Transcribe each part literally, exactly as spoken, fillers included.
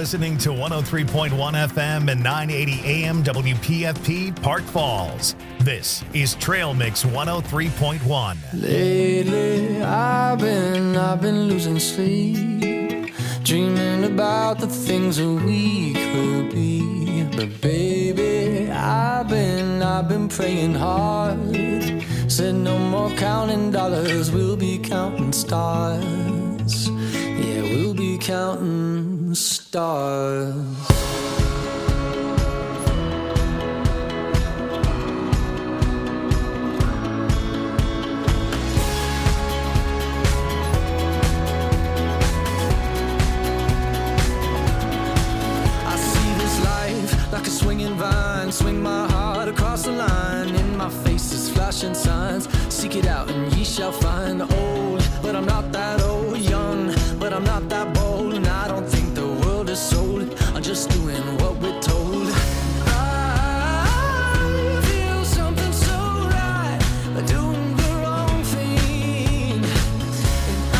listening to one oh three point one F M and nine eighty A M W P F P Park Falls. This is Trail Mix one oh three point one. Lately, I've been, I've been losing sleep, dreaming about the things that we could be. But baby, I've been, I've been praying hard. Said no more counting dollars, we'll be counting stars. Yeah, we'll be counting stars. Like a swinging vine, swing my heart across the line. In my face is flashing signs. Seek it out and ye shall find. Old, but I'm not that old. Young, but I'm not that bold. And I don't think the world is sold. I'm just doing what we're told. I feel something so right, doing the wrong thing. And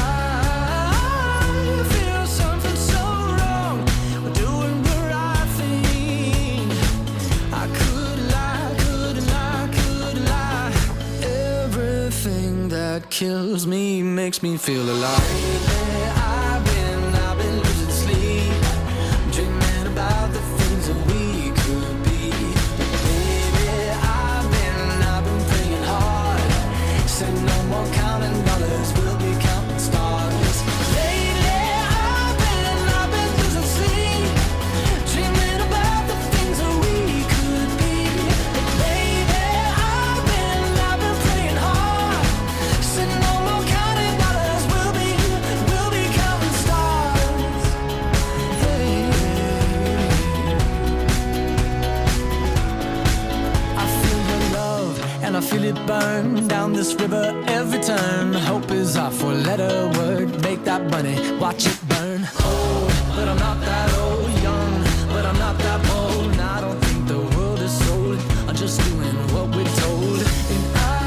I feel something so wrong, doing the right thing. I could lie, could lie, could lie. Everything that kills me makes me feel alive. I've been, I've been losing sleep, dreaming about the things that we could be. Baby, I've been, I've been praying hard. Said no more counting dollars, we'll be counting stars. Lately, I've been, I've been losing sleep, dreaming about the things that we could be. Baby, I've been, I've been praying hard. Said no more counting dollars, we'll be, we'll be counting stars. Hey, I feel your love and I feel it burn down this river every turn. Hope is our four-letter word. Make that money, watch it burn. Old, but I'm not that old. Young, but I'm not that bold. And I don't think the world is sold. I'm just doing what we're told. And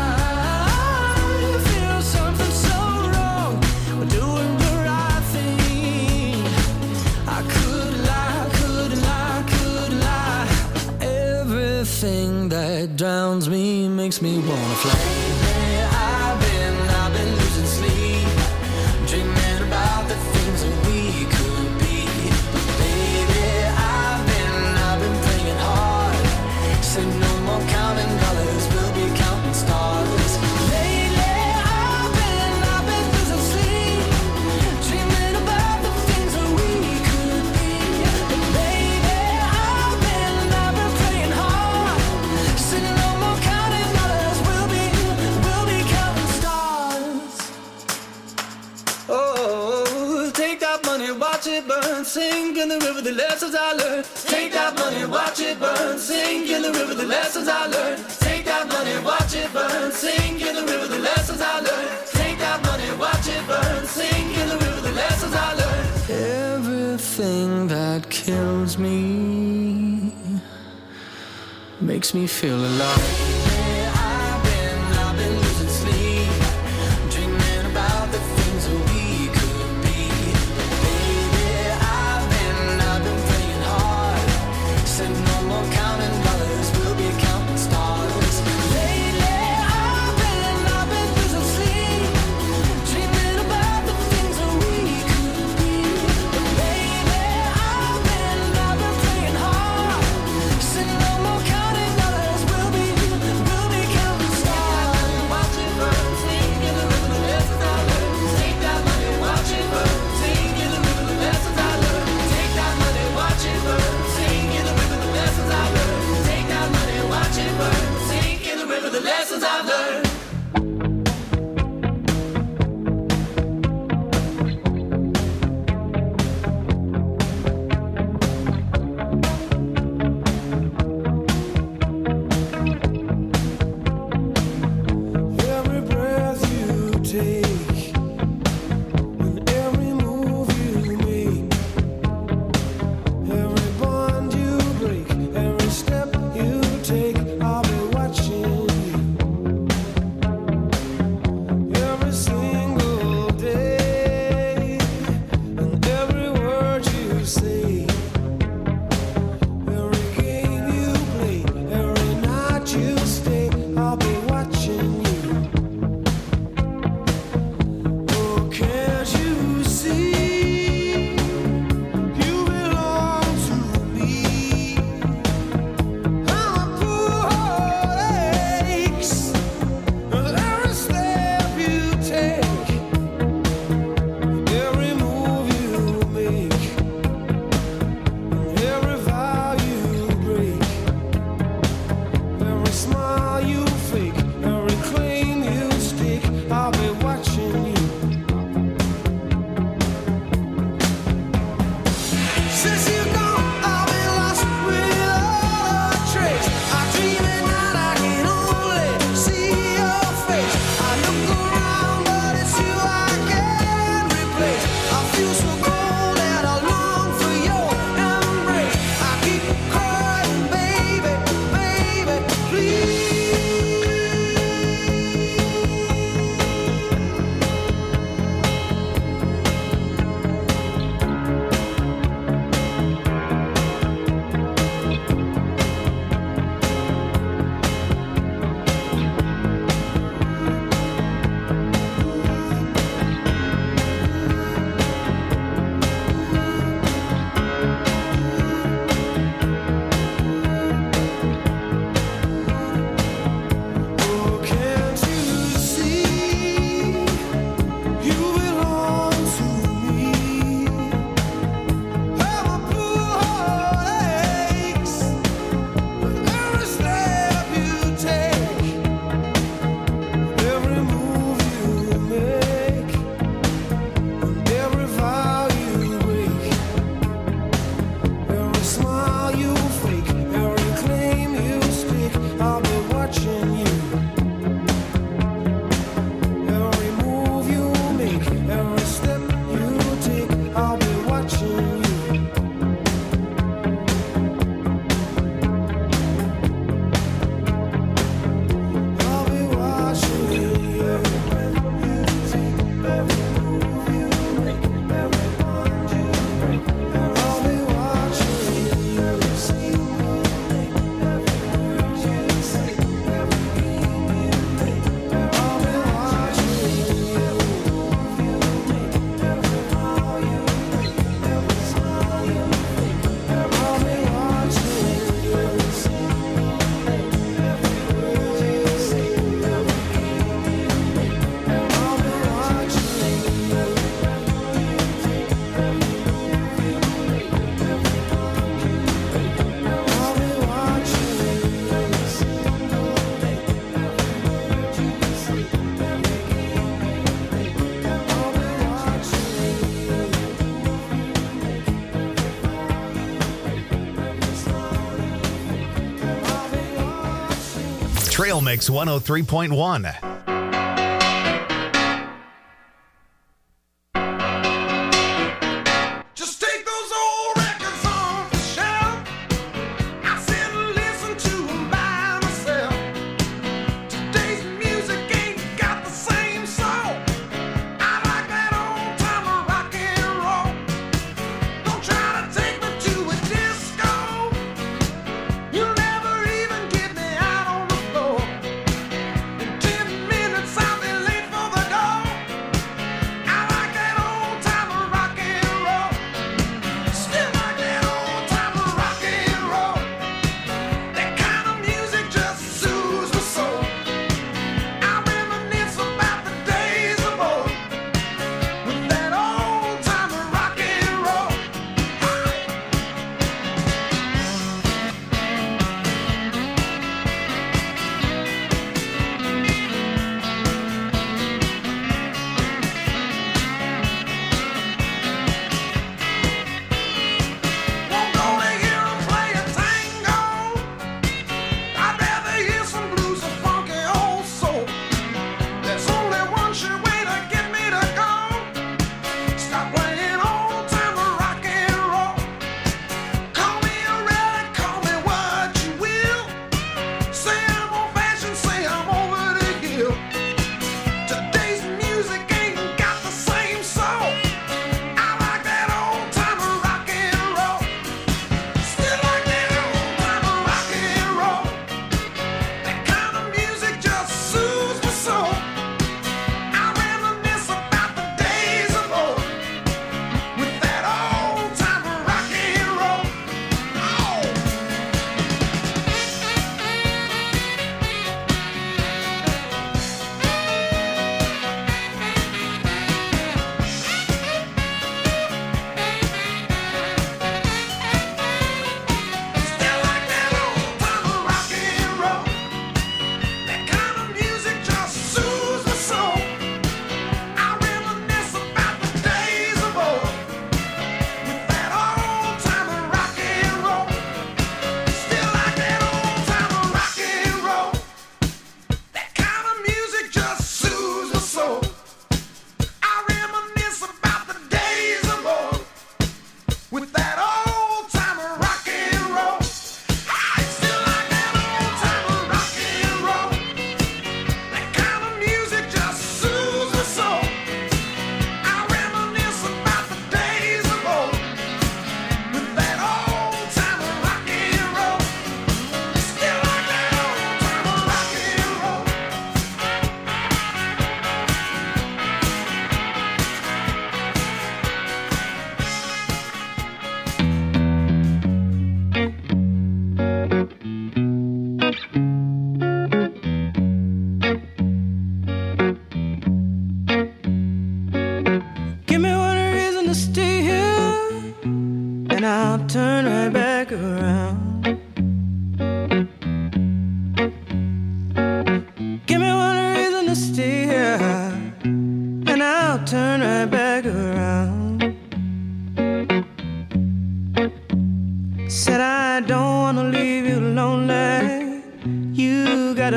I feel something so wrong. We're doing the right thing. I could lie, could lie, could lie. Everything that drowns me makes me wanna fly. I've been, I've been losing sleep, dreaming about the things that we could be. Baby, I've been, I've been praying hard. Said no more counting dollars, we'll be counting stars. Lately, I've been, I've been losing sleep, dreaming about the things that we could be. Baby, I've been, I've been praying hard. Said no more counting dollars, we'll be, we'll be counting stars. Oh, take that money, watch it burn, sink in the river, the lessons I learned. Take that money, watch it burn, sink in the river, the lessons I learned. Take that money, watch it burn, sink in the river, the lessons I learned. Take that money, watch it burn, sink in the river, the lessons I learned. Everything that kills me makes me feel alive. I've been, I've been losing sleep, dreaming about the things that we could be. Baby, I've been, I've been praying hard. Said no more counting dollars, we'll be counting stars. Lately, I've been, I've been losing sleep, dreaming about the things that we could be. Baby, I've been, I've been praying hard. Said no more counting dollars, we'll be, Trail Mix one oh three point one. Ten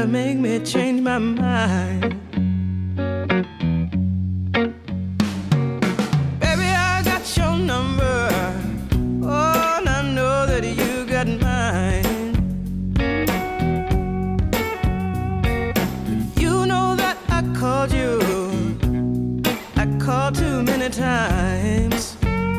gotta make me change my mind. Baby, I got your number. Oh, and I know that you got mine. You know that I called you. I called too many times.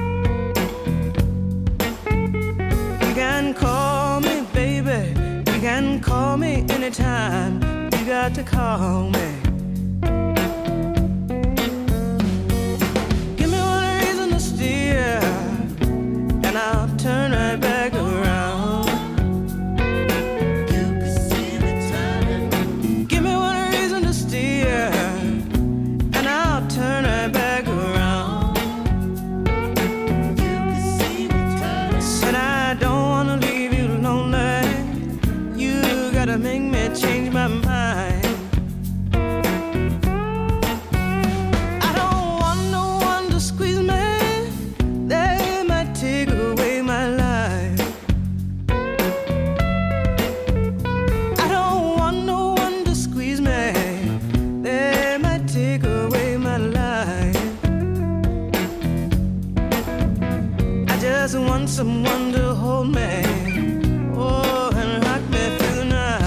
You can call me, baby. You can call me anytime. You got to call me. Give me one reason to steer, and I'll turn right back around. You can see me turning. Give me one reason to steer, and I'll turn right back around. You can see me turning. Said I don't wanna leave you lonely. You gotta make me change my mind. I don't want no one to squeeze me. They might take away my life. I don't want no one to squeeze me. They might take away my life. I just want someone to hold me. Oh, and rock me through the night.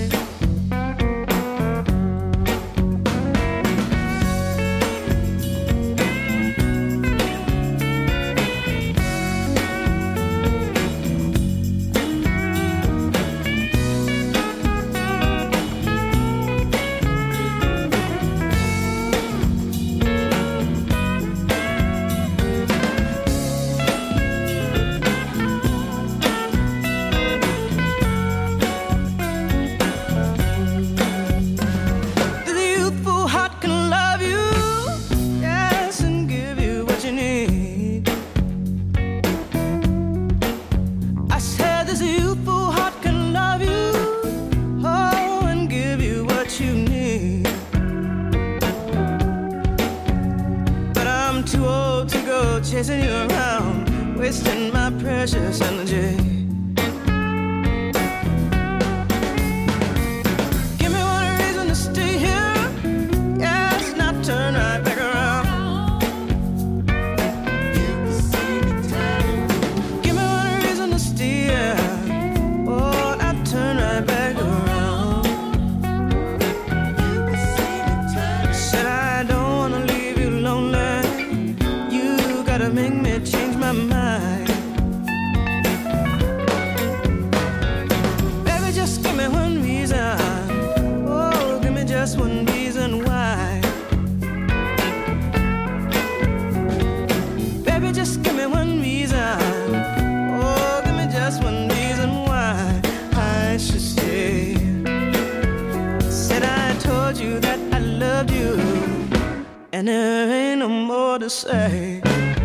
The youthful heart can love you, yes, and give you what you need. I said this youthful heart can love you, oh, and give you what you need. But I'm too old to go chasing you around, wasting my precious energy. Give me one reason to stay here, yes, and I'll turn right back around. You can see me turning. Give me one reason to stay here, oh, and I'll turn right back around. You can see me turning. Said I don't wanna leave you lonely. You gotta make me change my mind. Baby, just give me one reason. Oh, give me just one reason why. Baby, just give me one reason. Oh, give me just one reason why I should stay. Said I told you that I loved you, and there ain't no more to say.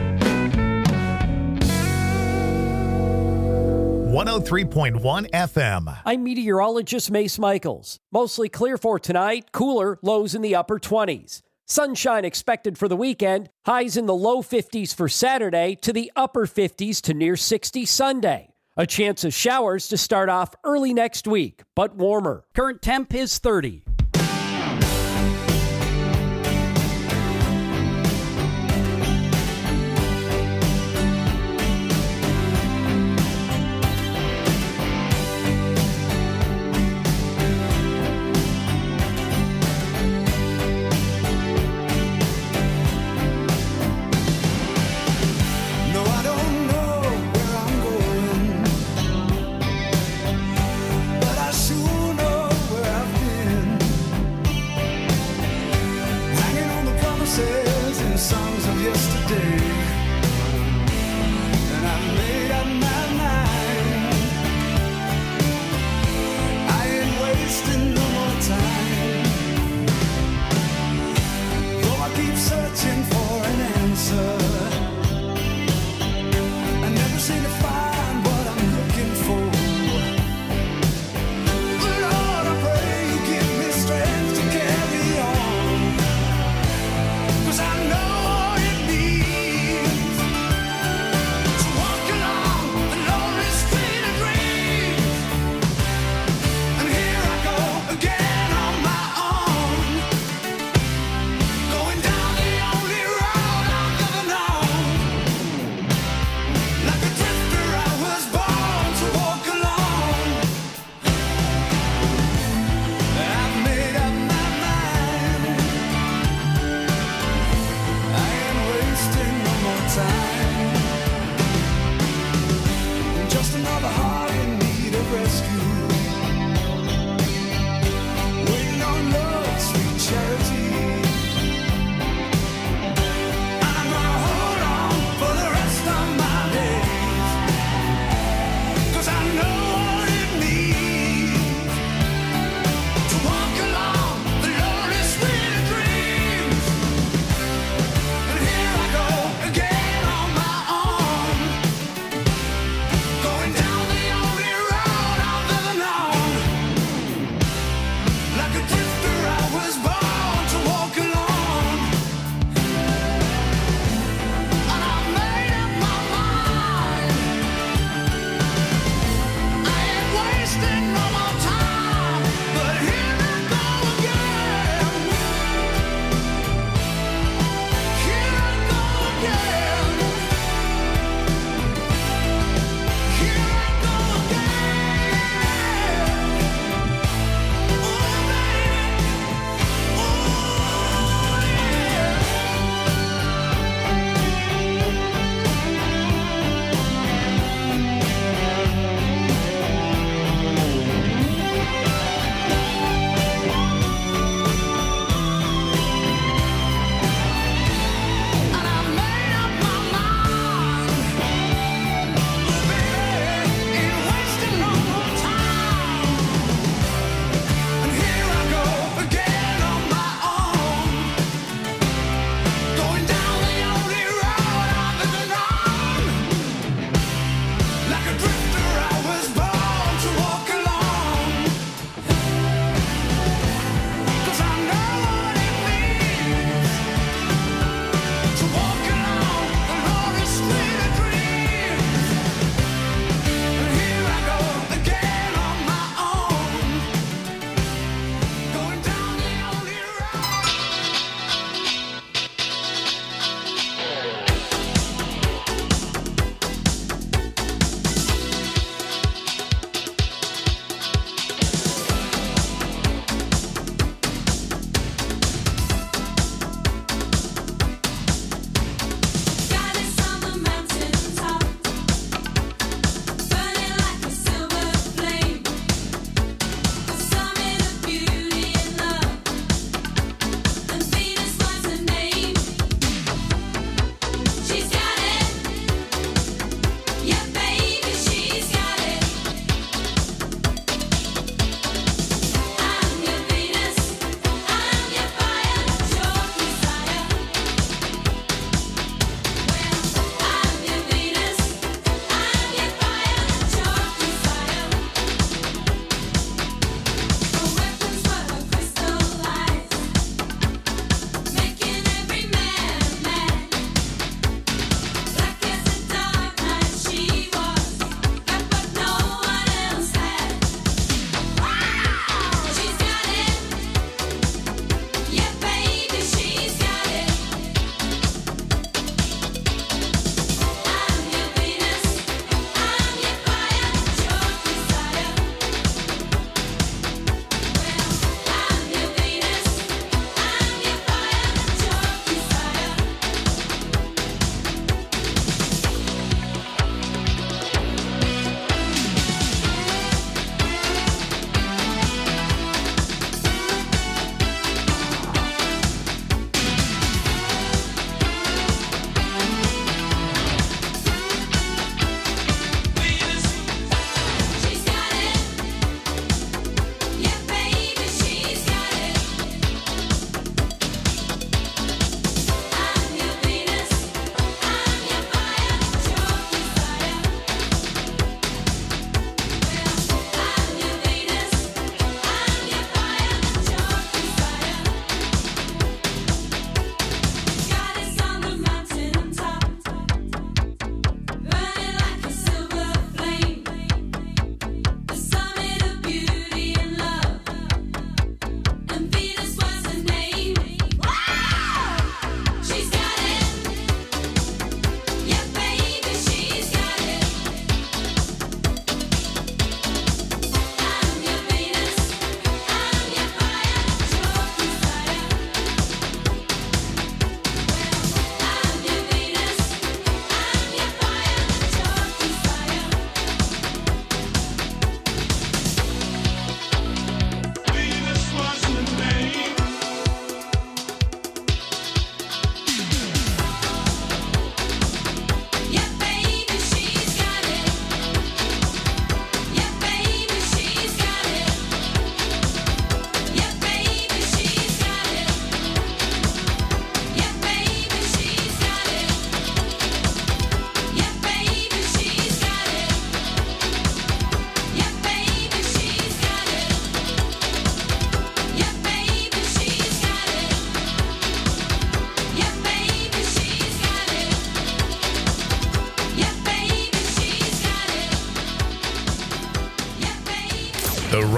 one oh three point one F M. I'm meteorologist Mace Michaels. Mostly clear for tonight, cooler, lows in the upper twenties. Sunshine expected for the weekend, highs in the low fifties for Saturday to the upper fifties to near sixty Sunday. A chance of showers to start off early next week, but warmer. Current temp is thirty. No, I don't know where I'm going, but I sure know where I've been.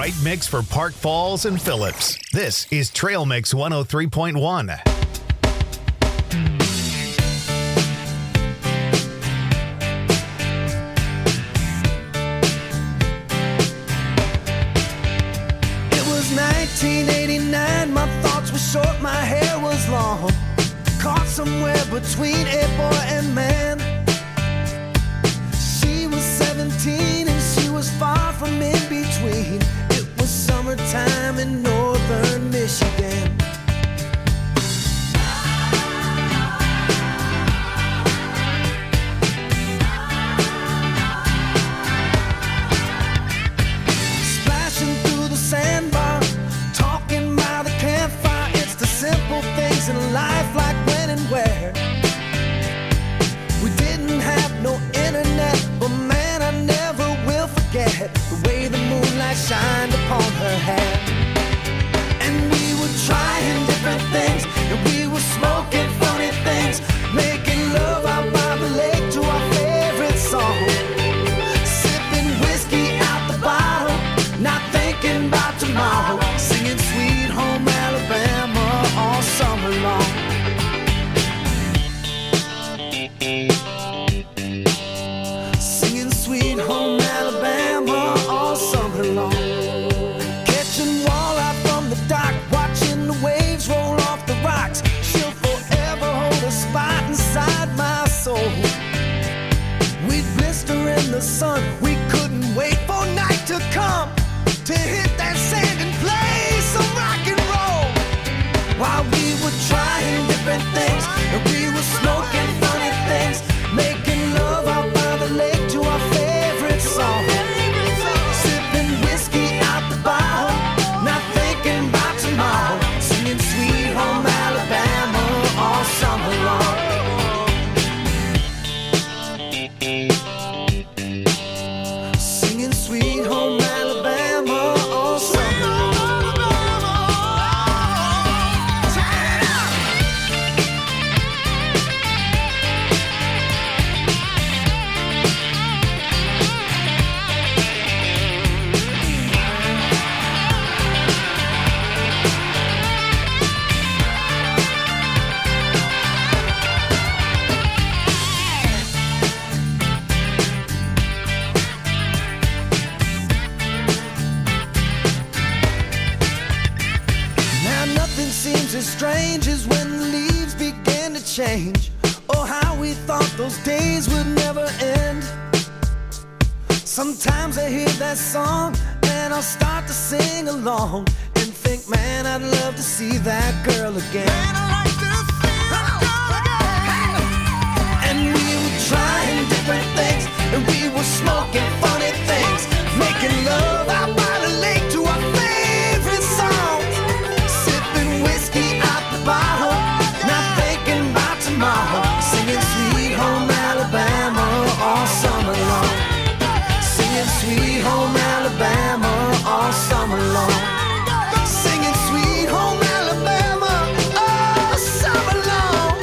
right mix for Park Falls and Phillips. This is Trail Mix one oh three point one. It was nineteen eighty-nine, my thoughts were short, my hair was long. Caught somewhere between a boy and man. She was seventeen and she was far from in between. It was summertime in northern Michigan. Splashing through the sandbar, talking by the campfire. It's the simple things in life, like when and where. We didn't have no internet, but man, I never will forget the way the moonlight shined upon her hair. And we were trying different things, and we were smoking funny things, making love out by the lake to our favorite song. Sipping whiskey out the bottle, not thinking about tomorrow, singing Sweet Home Alabama all summer long. Singing Sweet Home Alabama all summer long. Catching walleye from the dock, watching the waves roll off the rocks. She'll forever hold a spot inside my soul. We'd blister in the sun, we couldn't wait for night to come to hit that sand and play some rock and roll. While we were trying different things, and we were smoking funny things, making love out by the lake to our favorite song. Sipping whiskey out the bottle, not thinking about tomorrow, singing Sweet Home Alabama all summer long. Singing Sweet Home Alabama all summer long. Turn it up! Now nothing seems as strange as when the leaves begin to change. Oh, how we thought those days would never end. Sometimes I hear that song and I'll start to sing along and think, man, I'd love to see that girl again. Man, I'd like to see that girl again. And we were trying different things, and we were smoking funny things, making love out by the lake to our favorite songs. Sipping whiskey out the bottle, not thinking about tomorrow, singing Sweet Home Alabama all summer long. Singing Sweet Home Alabama all summer long. Singing Sweet Home Alabama all summer long.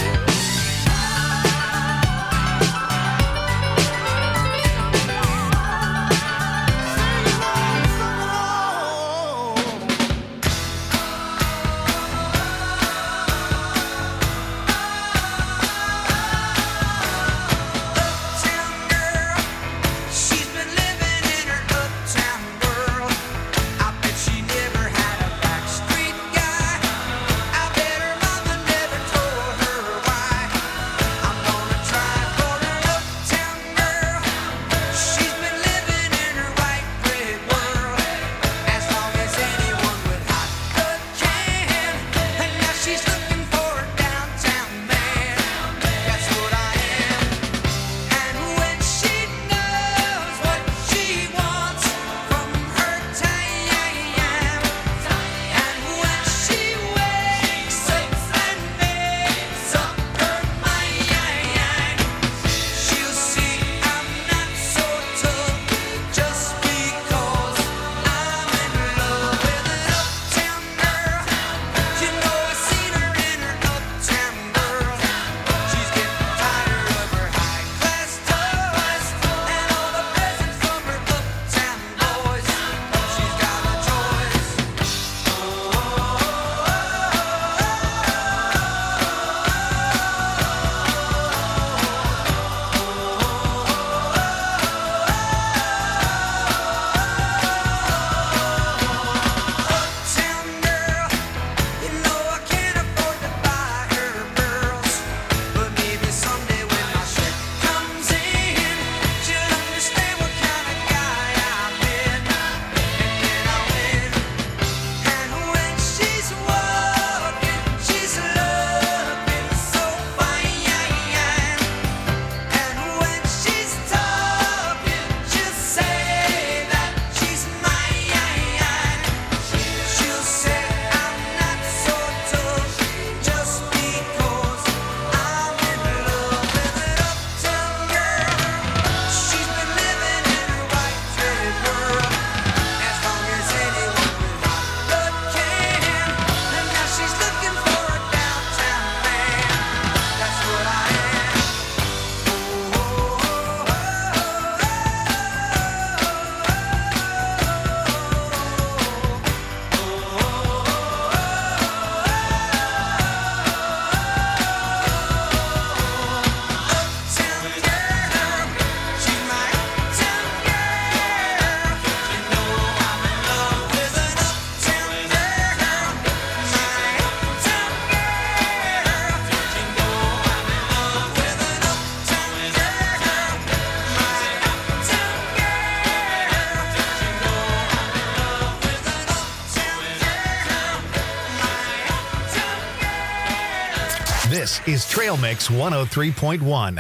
This is Trail Mix one oh three point one.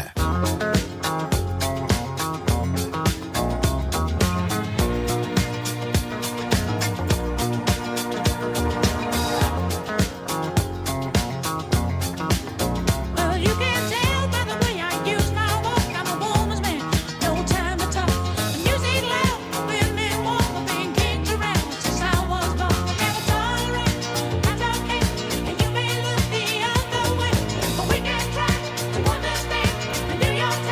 New York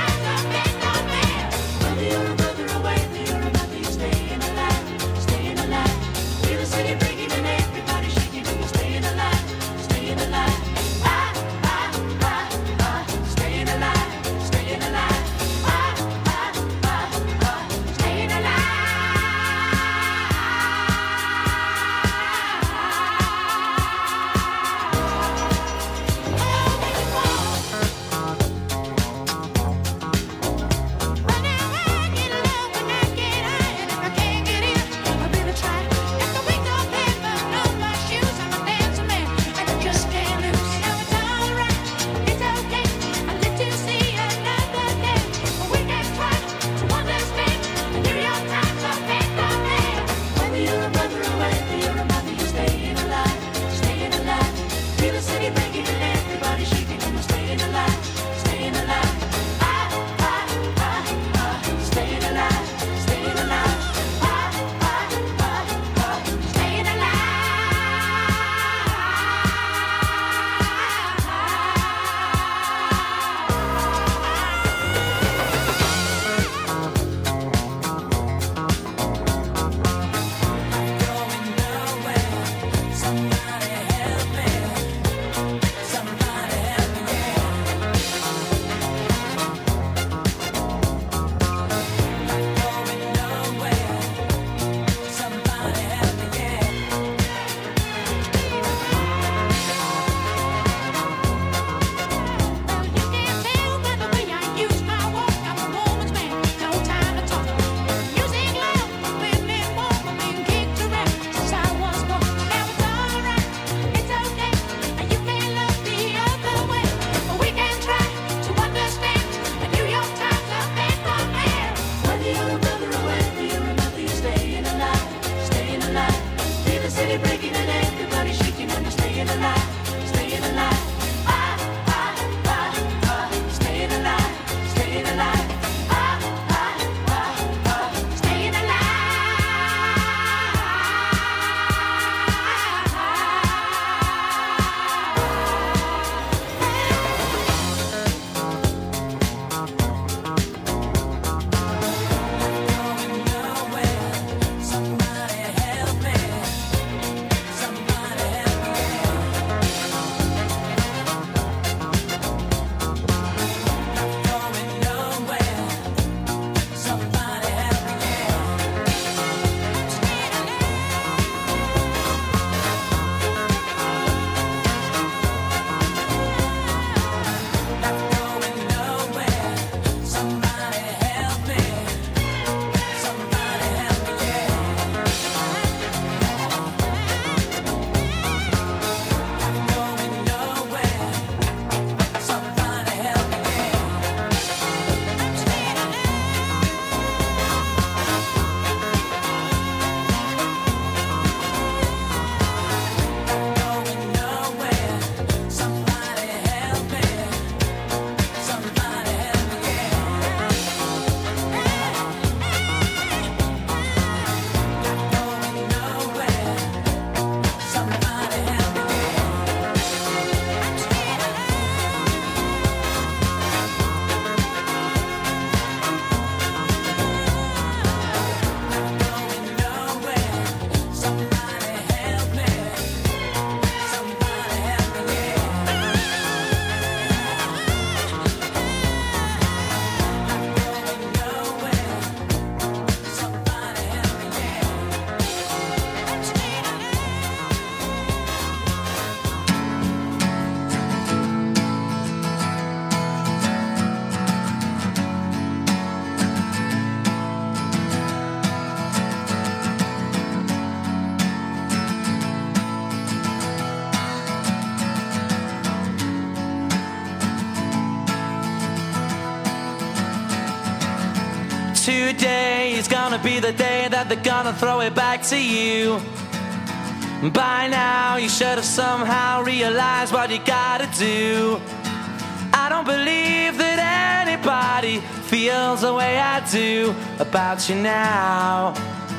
Today is gonna be the day that they're gonna throw it back to you. By now you should have somehow realized what you gotta do. I don't believe that anybody feels the way I do about you now.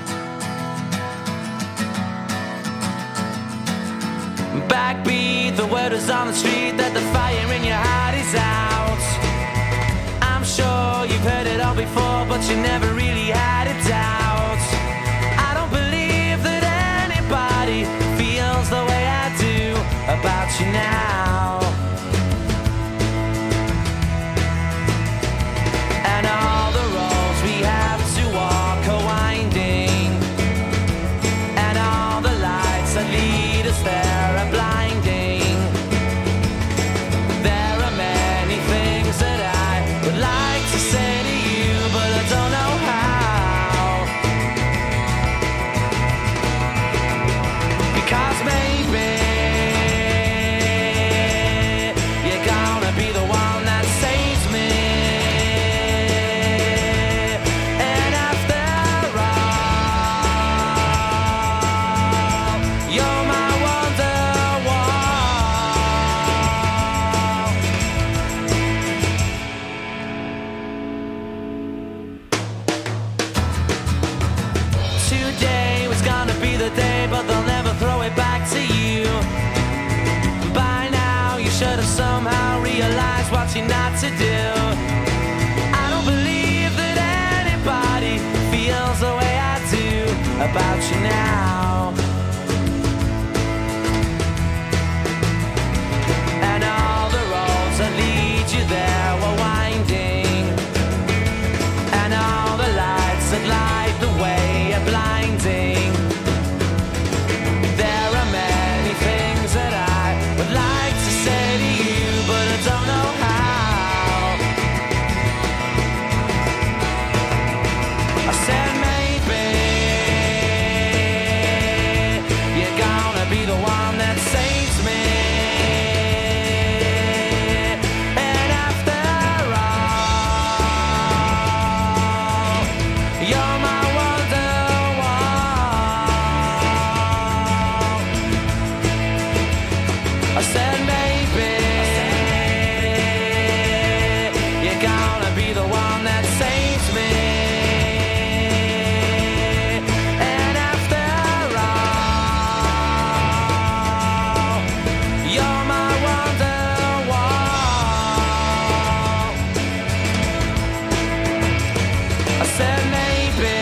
Backbeat, the word is on the street that the fire in your heart is out. I'm sure you've heard it all before, but you never really had a doubt. I don't believe that anybody feels the way I do about you now. And all the roads we have to walk are winding, and all the lights that lead us there are blinding. There are many things that I would like to say to you, but I don't know how. Because maybe you're gonna be the one that saves me. And after all, you're my today was gonna be the day, but they'll never throw it back to you. By now you should have somehow realized what you're not to do. I don't believe that anybody feels the way I do about you now. And all the roads that lead you there were winding, and all the lights that light the way are blinding. There are many things that I would like to say to you, but I don't know how. I said maybe you're gonna be the one that saves me. And after all, you're my Wonderwall. I said maybe you're gonna be the one that saves me. And after all, you're my Wonderwall. I said maybe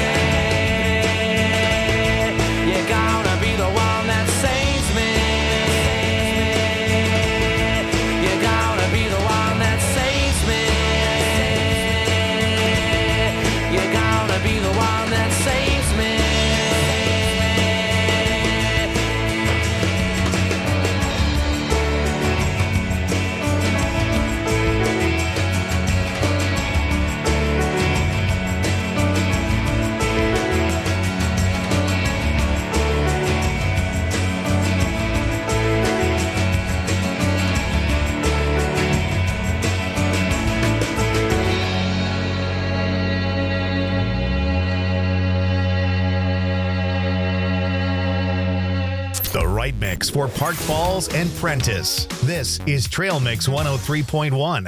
you're gonna be the one that saves me. You're gonna be the one that saves me. You're gonna be the one that saves me. The right mix for Park Falls and Prentice. This is Trail Mix one oh three point one.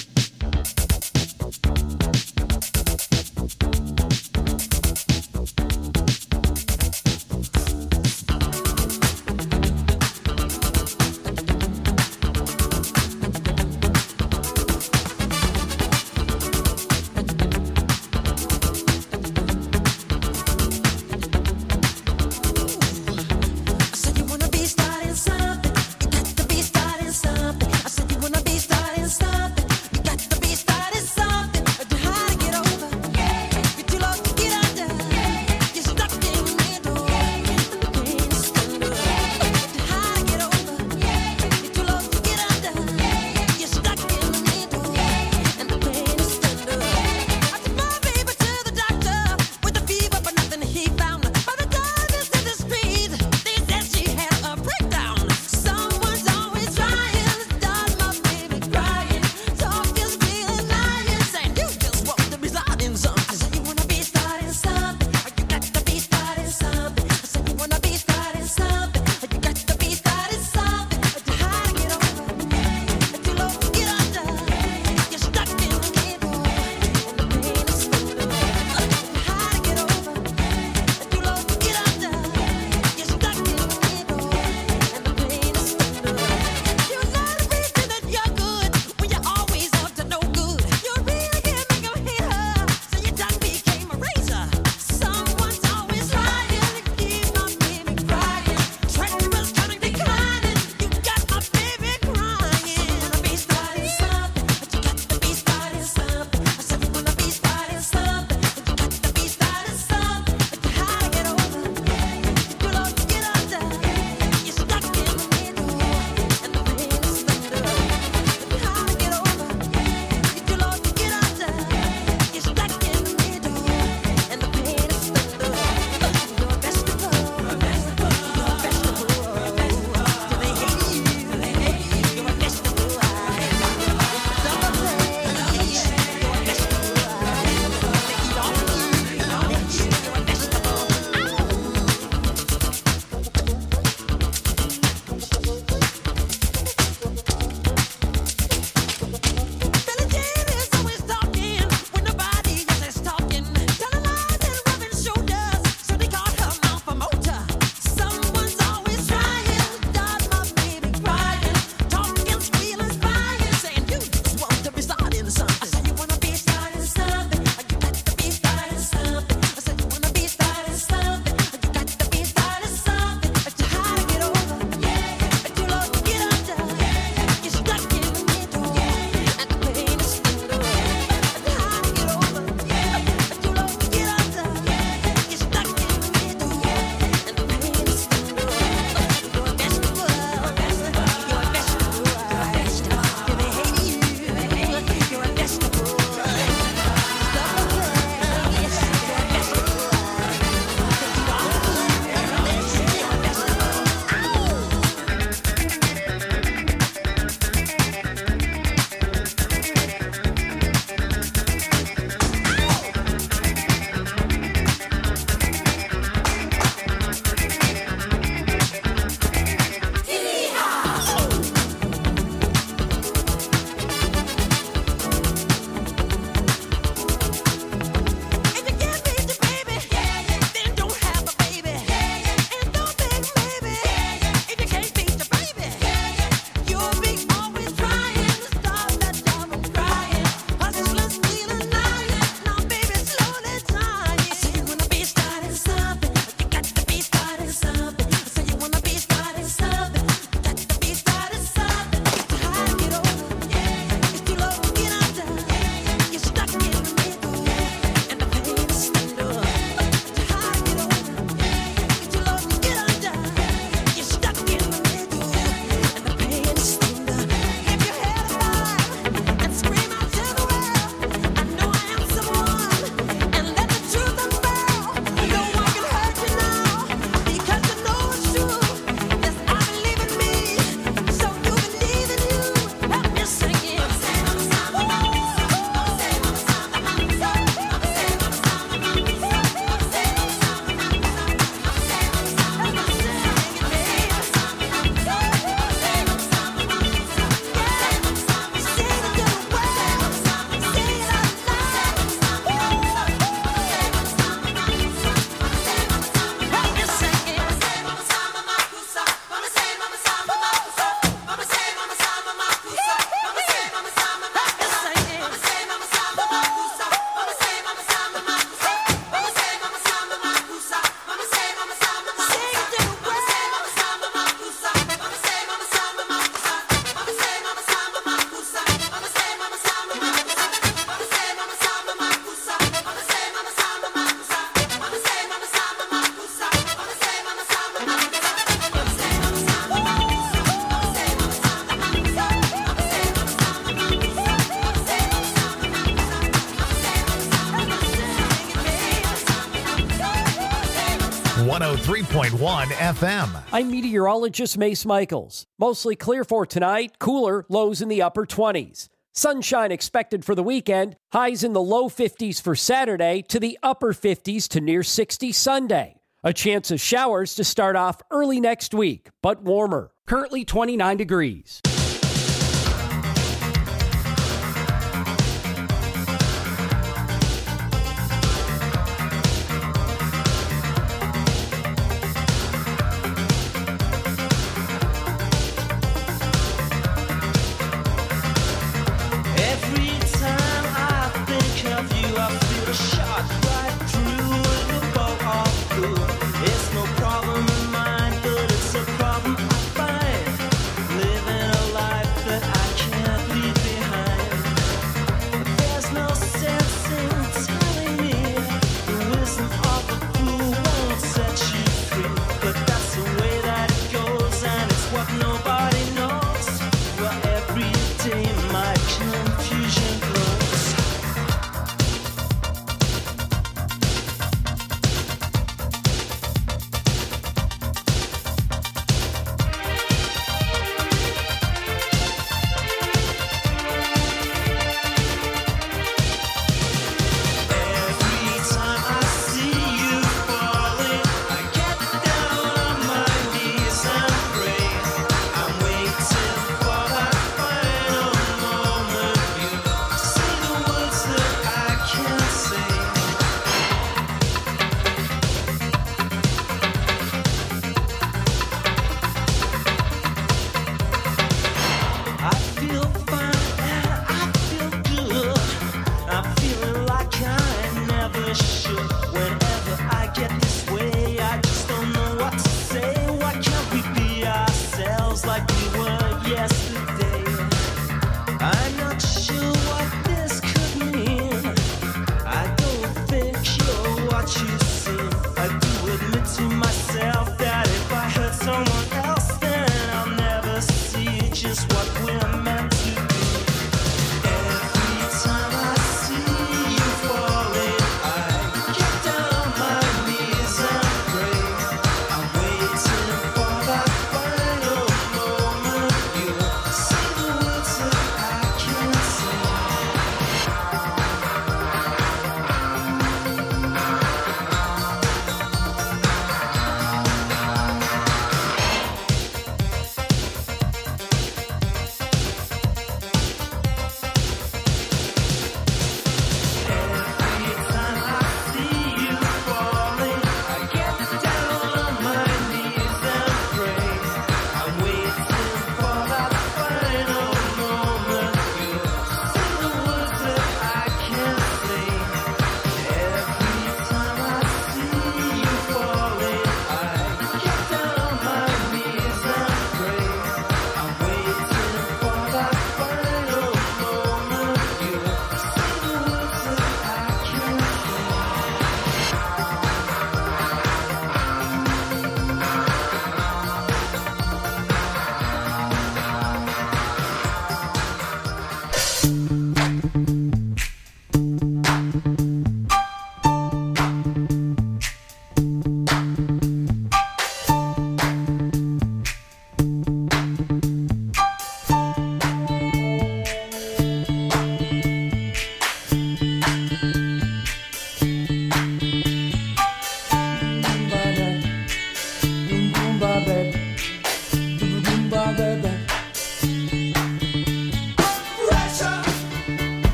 I said you wanna be starting something. You got to be starting something. I said you wanna be starting something. three point one F M. I'm meteorologist Mace Michaels. Mostly clear for tonight, cooler, lows in the upper twenties. Sunshine expected for the weekend, highs in the low fifties for Saturday to the upper fifties to near sixty Sunday. A chance of showers to start off early next week, but warmer. Currently twenty-nine degrees. It's no problem of mine, but it's a problem I find. Living a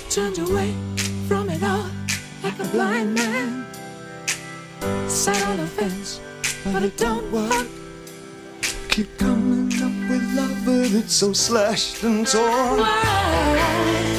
turned away from it all like a blind man. Sat on the fence, but it don't work. Keep coming up with love, but it's so slashed and torn. Why?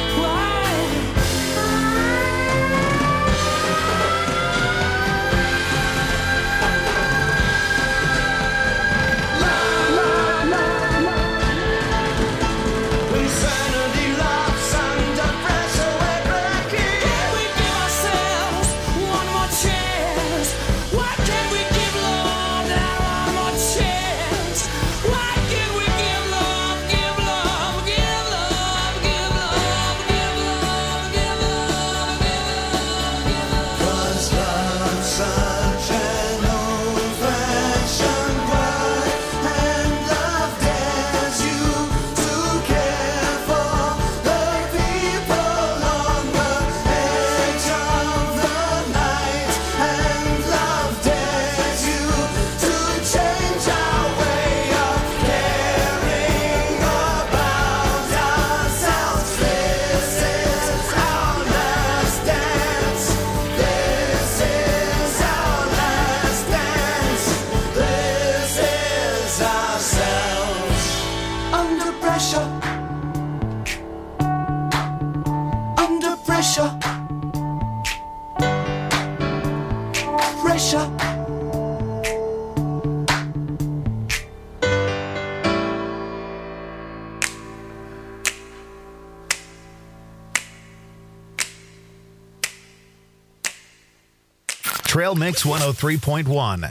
Trail Mix one oh three point one.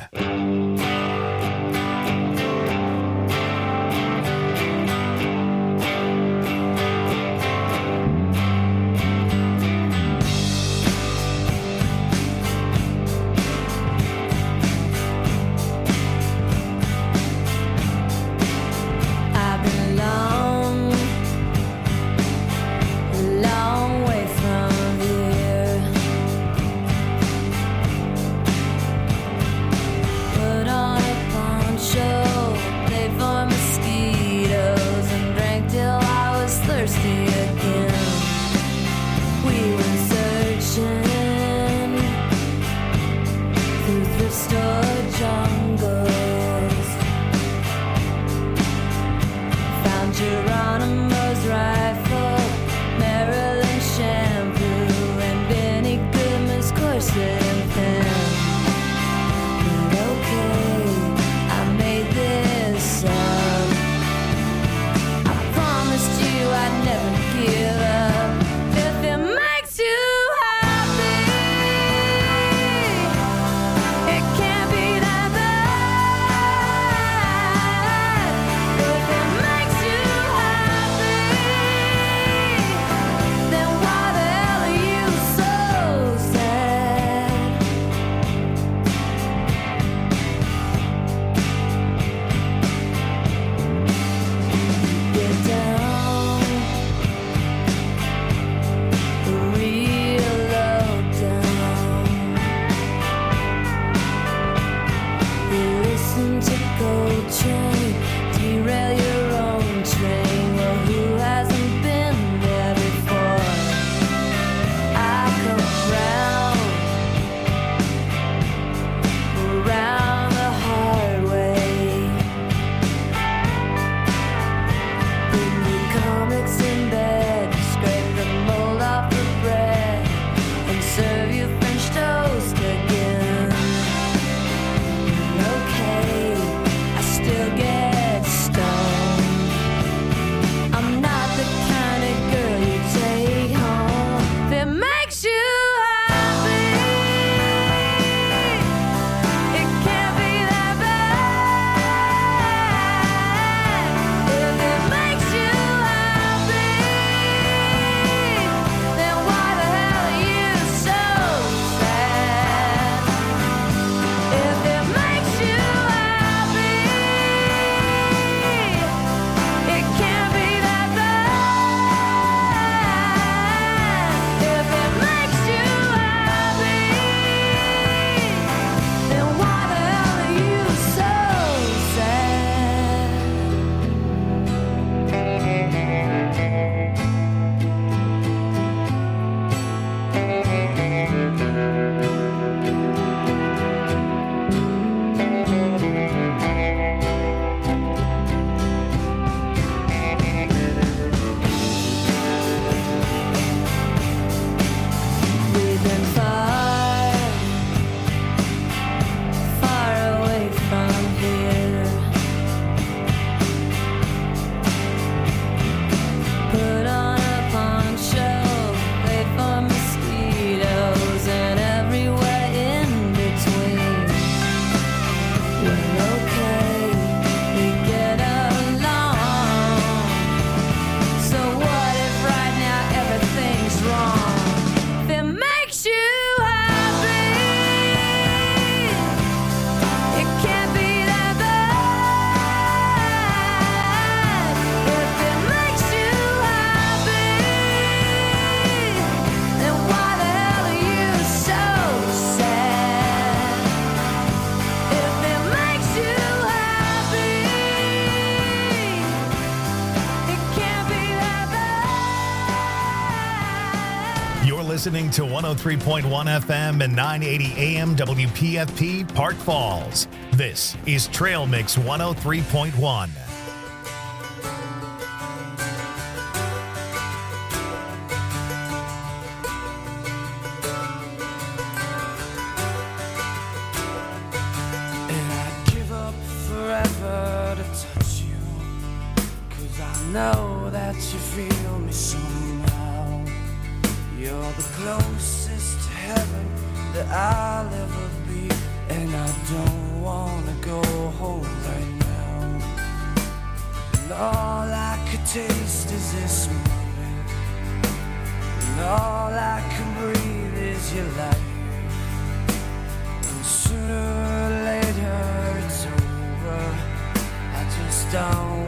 Long way from here. listening to one oh three point one F M and nine eighty A M W P F P Park Falls. This is Trail Mix one oh three point one. Know that you feel me somehow. You're the closest to heaven that I'll ever be, and I don't wanna go home right now. And all I could taste is this moment, and all I can breathe is your life. And sooner or later it's over. I just don't